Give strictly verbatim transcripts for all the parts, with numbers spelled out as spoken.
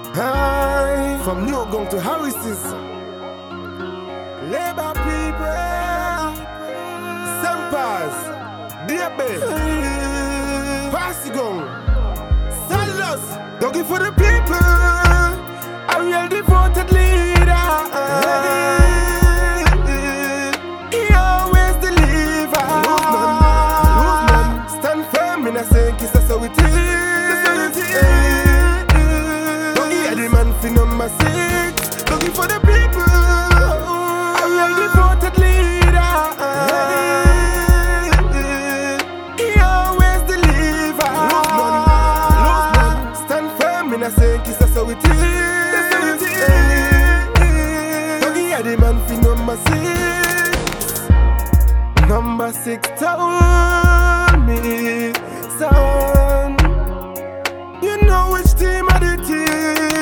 Hi, from New Gong to Harris's. Labour people, Sampers, Diabe, Passigong, Salos, Doggy for the people, a real devoted leader. He always deliver. Stand firm in a saying, kiss us how it is. Number six, looking for the people. A real devoted leader. He always deliver. Stand firm in a saying, kiss us how it is. Doggy are the man for number six. Number six told me, son, you know which team are the team.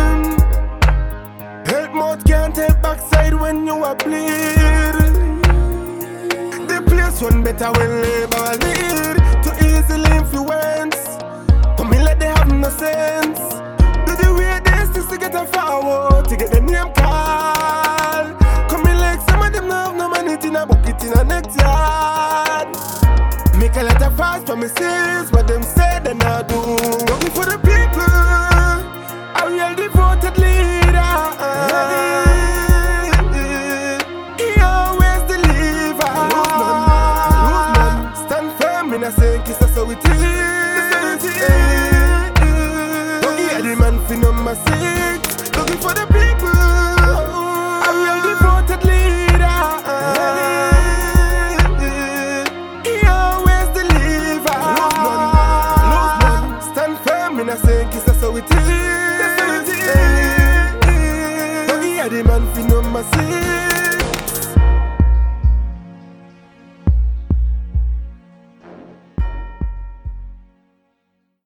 Can't take backside when you are bleed. The place one better when labor lead. Too easily influence. Come in like they have no sense. Do the way this is to get a forward, to get the name call. Come in like some of them no have no money in a bucket in a next yard. Make a lot of false promises, what them say they not do. Looking for the people, a real devoted leader. I say kiss us how it is. Doggy are the man for number six. Looking for the people. A real devoted leader. He always deliver. Stand firm in a saying kiss us how it is. Doggy are the man for number six.